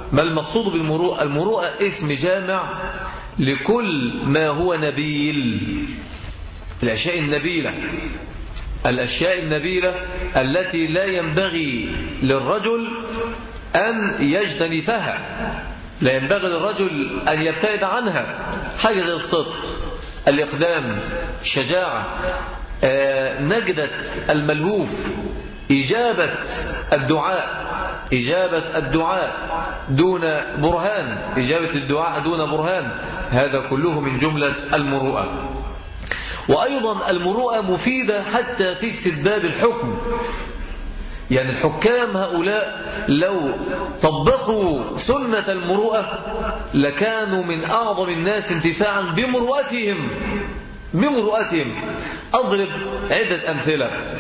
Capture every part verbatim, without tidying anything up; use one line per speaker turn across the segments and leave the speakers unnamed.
ما المقصود بالمروءة؟ المروءة اسم جامع لكل ما هو نبيل، الأشياء النبيلة، الأشياء النبيلة التي لا ينبغي للرجل أن يجتنفها، لا ينبغي للرجل أن يبتعد عنها. حاجة زي الصدق، الإقدام، الشجاعة، آه، نجدة الملهوف، إجابة الدعاء، إجابة الدعاء دون برهان، إجابة الدعاء دون برهان، هذا كله من جملة المروءة. وأيضا المروءة مفيدة حتى في استتباب الحكم، يعني الحكام هؤلاء لو طبقوا سنة المروءة لكانوا من أعظم الناس انتفاعا بمروءتهم بمروءتهم أضرب عدة أمثلة.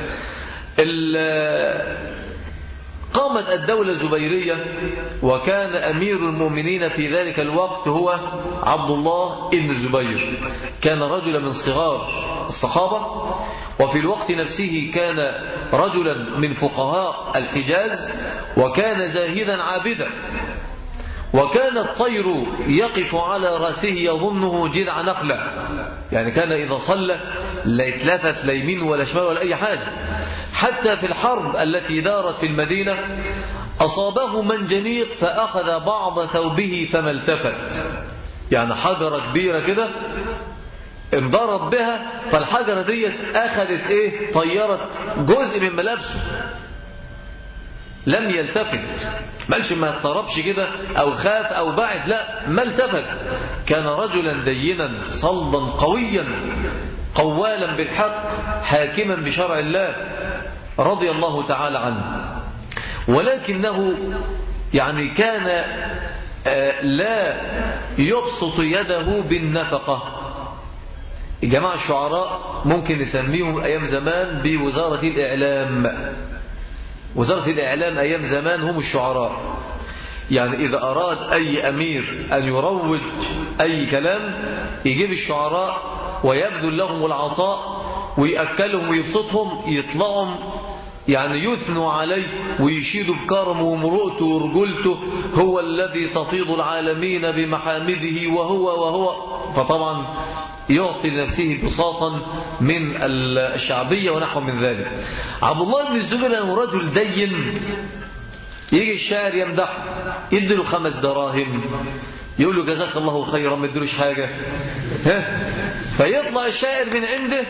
قامت الدولة الزبيرية وكان أمير المؤمنين في ذلك الوقت هو عبد الله بن الزبير، كان رجلا من صغار الصحابة، وفي الوقت نفسه كان رجلا من فقهاء الحجاز، وكان زاهدا عابدا، وكان الطير يقف على رأسه يظنه جذع نخلة، يعني كان إذا صلى لا يتلفت لا يمين ولا شمال ولا أي حاجة. حتى في الحرب التي دارت في المدينة أصابه منجنيق فأخذ بعض ثوبه فما التفت، يعني حجرة كبيرة كده انضرب بها، فالحجرة دي أخذت إيه؟ طيرت جزء من ملابسه، لم يلتفت، مالش ما اضطربش كده أو خاف أو بعد، لا ما التفت. كان رجلا دينا صلبا قويا قوالا بالحق حاكما بشرع الله رضي الله تعالى عنه، ولكنه يعني كان لا يبسط يده بالنفقة. جماعة الشعراء ممكن نسميهم أيام زمان بوزارة الإعلام، وزارة الإعلام أيام زمان هم الشعراء، يعني إذا أراد أي أمير أن يروج أي كلام يجيب الشعراء ويبذل لهم العطاء ويأكلهم ويبسطهم، يطلعهم يعني يثنوا عليه ويشيدوا بكرمه ومرؤته ورجلته، هو الذي تفيض العالمين بمحامده وهو وهو فطبعا يعطي لنفسه بساطا من الشعبية ونحو من ذلك. عبد الله بن الزبير أنه رجل دين، يجي الشاعر يمدحه يديله خمس دراهم، يقول له جزاك الله خيرا، ما يديلوش حاجة، ها؟ فيطلع الشاعر من عنده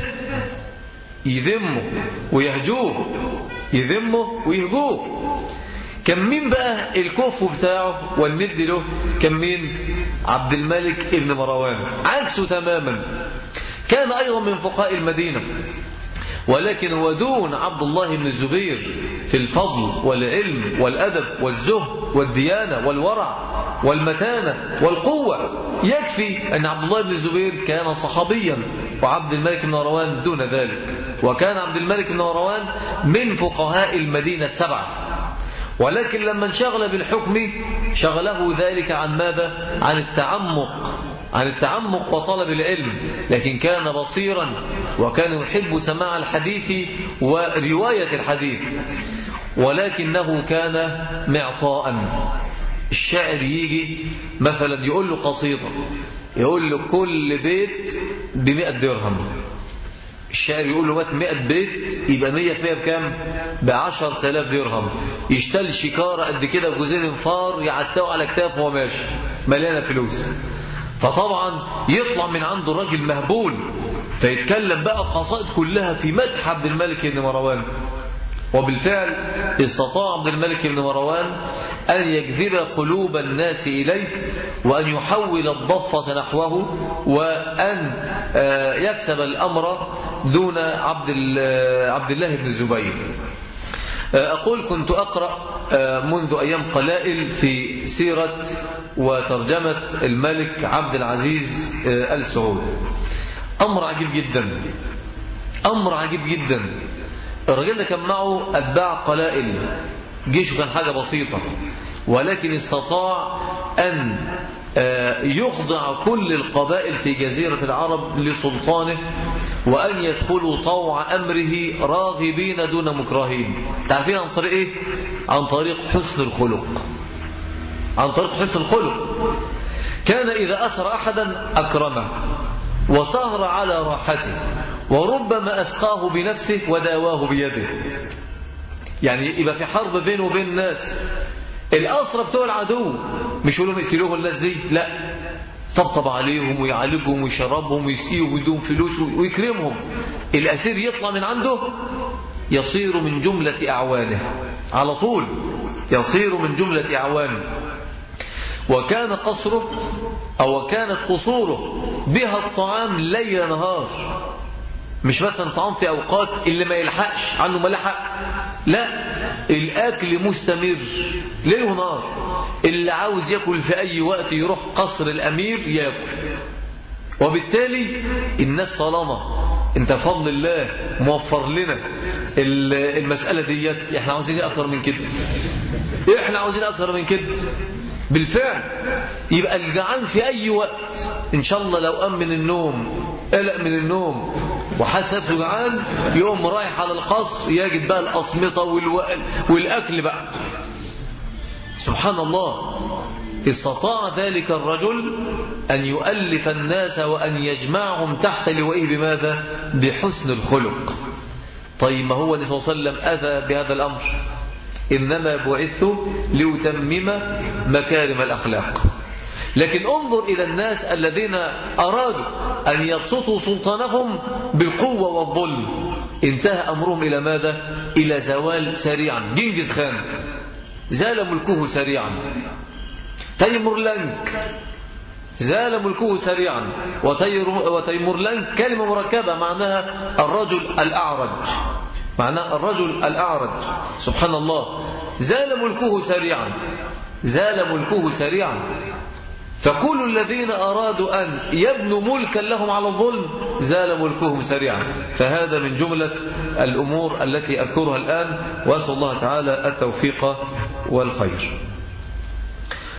يذمه ويهجوه، يذمه ويهجوه. كان مين بقى الكفو بتاعه والند له؟ كان مين؟ عبد الملك ابن مروان، عكسه تماما. كان أيضا من فقهاء المدينة، ولكن هو دون عبد الله بن الزبير في الفضل والعلم والأدب والزهد والديانة والورع والمتانة والقوة. يكفي أن عبد الله بن الزبير كان صحابيا وعبد الملك بن مروان دون ذلك، وكان عبد الملك بن مروان من فقهاء المدينة السبعة، ولكن لما انشغل بالحكم شغله ذلك عن ماذا؟ عن التعمق عن التعمق وطلب العلم، لكن كان بصيرا وكان يحب سماع الحديث ورواية الحديث، ولكنه كان معطاء. الشاعر يجي مثلا يقول له قصيدة، يقول له كل بيت بمئة درهم، الشاعر يقول له مثلا مئة بيت يبقى مية في مية بكام؟ بعشر تلاف درهم. يشتل شكارة قد كده بجوزين فار يعتقوا على كتافه وماشي مليانة فلوس، فطبعا يطلع من عنده راجل مهبول فيتكلم بقى قصائد كلها في مدح عبد الملك بن مروان. وبالفعل استطاع عبد الملك بن مروان أن يجذب قلوب الناس إليه، وأن يحول الضفة نحوه، وأن يكسب الأمر دون عبد عبد الله بن الزبير. أقول كنت أقرأ منذ أيام قلائل في سيرة وترجمة الملك عبد العزيز آل سعود. أمر عجيب جدا، أمر عجيب جدا. الرجل ده كان معه أتباع قلائل، جيشه كان حاجة بسيطة، ولكن استطاع أن يخضع كل القبائل في جزيرة العرب لسلطانه، وأن يدخلوا طوع أمره راغبين دون مكرهين. تعرفين عن طريق إيه؟ عن طريق حسن الخلق، عن طريق حسن الخلق. كان إذا أسر أحدا أكرمه وسهر على راحته وربما أسقاه بنفسه وداواه بيده. يعني يبقى في حرب بينه وبين الناس، الأسرى بتوع العدو مش يقولوا اقتلوه الناس دي، لا، طبطب عليهم ويعالجهم ويشربهم ويسقيهم ويدوم فلوس ويكرمهم. الأسير يطلع من عنده يصير من جملة أعوانه على طول، يصير من جملة أعوانه. وكان قصره أو كانت قصوره بها الطعام ليل نهار، مش مثلا طعام في أوقات اللي ما يلحقش عنه ما لحق، لا، الأكل مستمر ليل ونهار. اللي عاوز يأكل في أي وقت يروح قصر الأمير يأكل. وبالتالي الناس طالما انت فضل الله موفر لنا المسألة ديت، احنا عاوزين أكثر من كده، احنا عاوزين أكثر من كده بالفعل. يبقى الجعان في أي وقت إن شاء الله لو قام من النوم قلق من النوم وحس نفسه جعان يقوم رايح على القصر يجد بقى الأصمطة والأكل بقى. سبحان الله، استطاع ذلك الرجل أن يؤلف الناس وأن يجمعهم تحت لوائه بماذا؟ بحسن الخلق. طيب ما هو النبي صلى الله عليه وسلم أذى بهذا الأمر؟ إنما بعثت لأتمم مكارم الأخلاق. لكن انظر إلى الناس الذين أرادوا أن يبسطوا سلطانهم بالقوة والظلم، انتهى أمرهم إلى ماذا؟ إلى زوال سريعا. جنكيز خان زال ملكه سريعا، تيمورلنك زال ملكه سريعا. وتيمورلنك كلمة مركبة معناها الرجل الأعرج، معناه الرجل الأعرج. سبحان الله، زال ملكه سريعا، زال ملكه سريعا. فكل الذين أرادوا أن يبنوا ملكا لهم على الظلم زال ملكهم سريعا. فهذا من جملة الأمور التي أذكرها الآن، وأسأل الله تعالى التوفيق والخير.